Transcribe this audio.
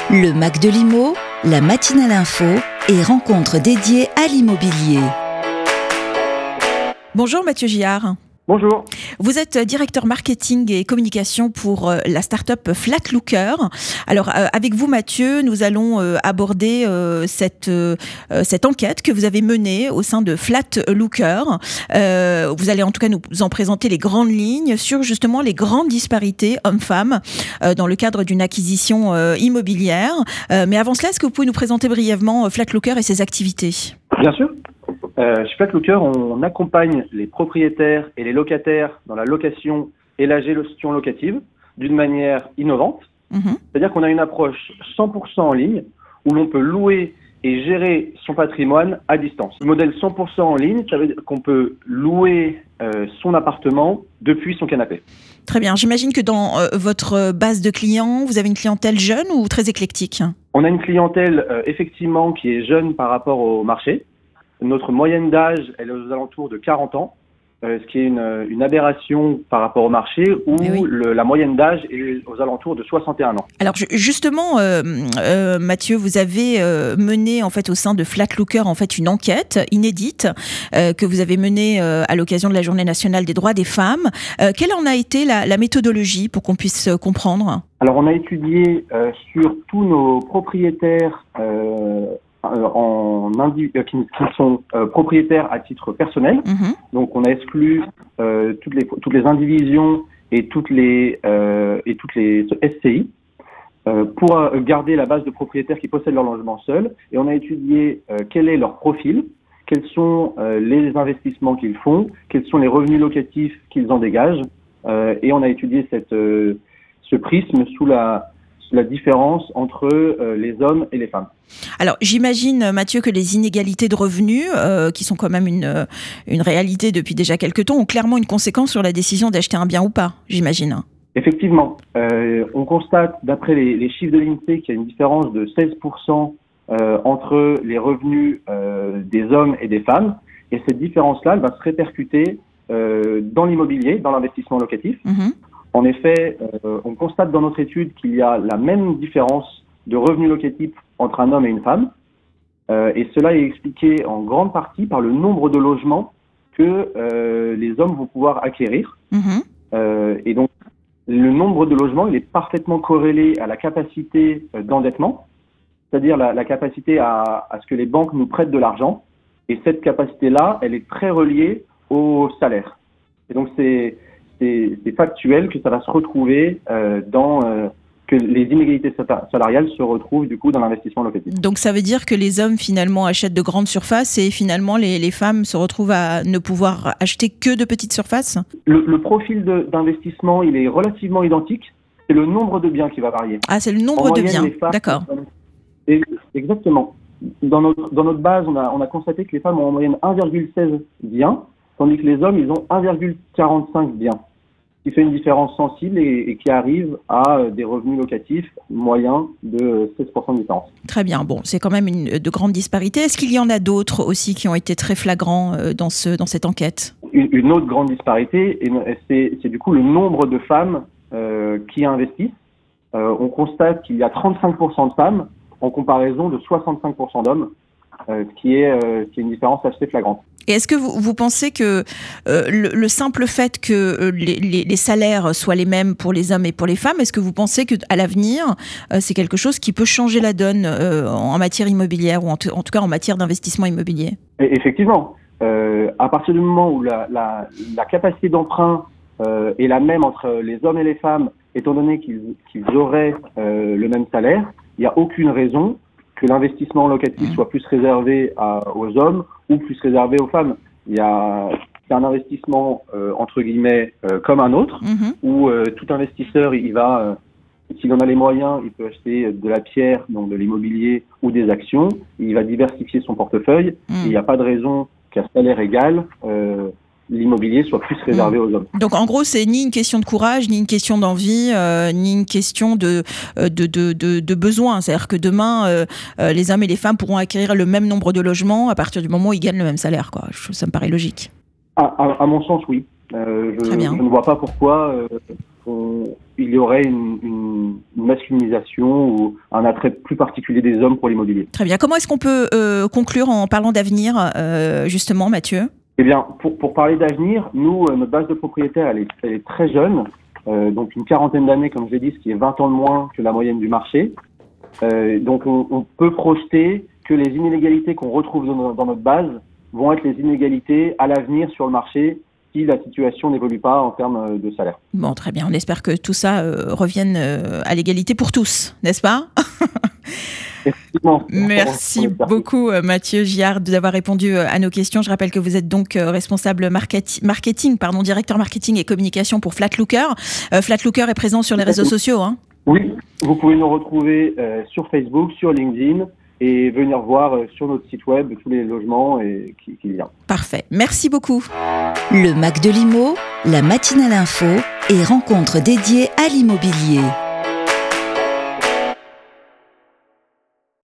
Le Mac de l'Imo, la matinale info et rencontres dédiées à l'immobilier. Bonjour Mathieu Giard. Bonjour. Vous êtes directeur marketing et communication pour la start-up Flatlooker. Alors avec vous Mathieu, nous allons aborder cette enquête que vous avez menée au sein de Flatlooker. Vous allez en tout cas nous en présenter les grandes lignes sur justement les grandes disparités hommes-femmes dans le cadre d'une acquisition immobilière. Mais avant cela, est-ce que vous pouvez nous présenter brièvement Flatlooker et ses activités ? Bien sûr. Chez Flatlooker, on accompagne les propriétaires et les locataires dans la location et la gestion locative d'une manière innovante. C'est-à-dire qu'on a une approche 100% en ligne où l'on peut louer et gérer son patrimoine à distance. Le modèle 100% en ligne, ça veut dire qu'on peut louer son appartement depuis son canapé. Très bien. J'imagine que dans votre base de clients, vous avez une clientèle jeune ou très éclectique ? On a une clientèle effectivement qui est jeune par rapport au marché. Notre moyenne d'âge, elle est aux alentours de 40 ans, ce qui est une aberration par rapport au marché où la moyenne d'âge est aux alentours de 61 ans. Alors justement, Mathieu, vous avez mené en fait au sein de Flatlooker en fait une enquête inédite que vous avez menée à l'occasion de la Journée nationale des droits des femmes. Quelle en a été la méthodologie pour qu'on puisse comprendre ? Alors on a étudié sur tous nos propriétaires qui sont propriétaires à titre personnel. Donc on a exclu toutes les indivisions et toutes les SCI pour garder la base de propriétaires qui possèdent leur logement seul. Et on a étudié quel est leur profil, quels sont les investissements qu'ils font, quels sont les revenus locatifs qu'ils en dégagent. Et on a étudié ce prisme sous la différence entre les hommes et les femmes. Alors, j'imagine, Mathieu, que les inégalités de revenus, qui sont quand même une réalité depuis déjà quelques temps, ont clairement une conséquence sur la décision d'acheter un bien ou pas, j'imagine. Effectivement. On constate, d'après les chiffres de l'INSEE, qu'il y a une différence de 16% entre les revenus des hommes et des femmes. Et cette différence-là, elle va se répercuter dans l'immobilier, dans l'investissement locatif. En effet, on constate dans notre étude qu'il y a la même différence de revenus locatifs entre un homme et une femme. Et cela est expliqué en grande partie par le nombre de logements que les hommes vont pouvoir acquérir. Et donc, le nombre de logements, il est parfaitement corrélé à la capacité d'endettement, c'est-à-dire la capacité à ce que les banques nous prêtent de l'argent. Et cette capacité-là, elle est très reliée au salaire. Et donc, c'est factuel que ça va se retrouver que les inégalités salariales se retrouvent du coup dans l'investissement locatif. Donc ça veut dire que les hommes finalement achètent de grandes surfaces et finalement les femmes se retrouvent à ne pouvoir acheter que de petites surfaces ? Le profil d'investissement, il est relativement identique. C'est le nombre de biens qui va varier. Ah, c'est le nombre de biens, d'accord. Exactement. Dans notre base, on a constaté que les femmes ont en moyenne 1,16 biens, tandis que les hommes, ils ont 1,45 biens, qui fait une différence sensible et qui arrive à des revenus locatifs moyens de 16% de différence. Très bien, bon, c'est quand même de grandes disparités. Est-ce qu'il y en a d'autres aussi qui ont été très flagrants dans cette enquête ? Une autre grande disparité, c'est du coup le nombre de femmes qui investissent. On constate qu'il y a 35% de femmes en comparaison de 65% d'hommes, ce qui est une différence assez flagrante. Et est-ce que vous pensez que le simple fait que les salaires soient les mêmes pour les hommes et pour les femmes, est-ce que vous pensez qu'à l'avenir, c'est quelque chose qui peut changer la donne en matière immobilière ou en tout cas en matière d'investissement immobilier ? Effectivement. À partir du moment où la capacité d'emprunt est la même entre les hommes et les femmes, étant donné qu'ils auraient le même salaire, il n'y a aucune raison que l'investissement locatif soit plus réservé aux hommes ou plus réservé aux femmes. C'est un investissement, entre guillemets, comme un autre, où tout investisseur, il va, s'il en a les moyens, il peut acheter de la pierre, donc de l'immobilier ou des actions, il va diversifier son portefeuille, et il n'y a pas de raison qu'à salaire égal, l'immobilier soit plus réservé aux hommes. Donc en gros, c'est ni une question de courage, ni une question d'envie, ni une question de besoin. C'est-à-dire que demain, les hommes et les femmes pourront acquérir le même nombre de logements à partir du moment où ils gagnent le même salaire, quoi. Ça me paraît logique. À mon sens, oui. Je ne vois pas pourquoi il y aurait une masculinisation ou un attrait plus particulier des hommes pour l'immobilier. Très bien. Comment est-ce qu'on peut conclure en parlant d'avenir, justement, Mathieu ? Eh bien, pour parler d'avenir, nous, notre base de propriétaires, elle est très jeune, donc une quarantaine d'années, comme je l'ai dit, ce qui est 20 ans de moins que la moyenne du marché. Donc, on peut projeter que les inégalités qu'on retrouve dans notre base vont être les inégalités à l'avenir sur le marché si la situation n'évolue pas en termes de salaire. Bon, très bien. On espère que tout ça revienne à l'égalité pour tous, n'est-ce pas ? Merci beaucoup Mathieu Giard d'avoir répondu à nos questions. Je rappelle que vous êtes donc responsable directeur marketing et communication pour Flatlooker. Flatlooker est présent sur les réseaux sociaux, hein ? Oui, vous pouvez nous retrouver sur Facebook, sur LinkedIn et venir voir sur notre site web tous les logements qu'il y a. Parfait, merci beaucoup. Le Mac de l'Imo, la matinale info et rencontres dédiées à l'immobilier.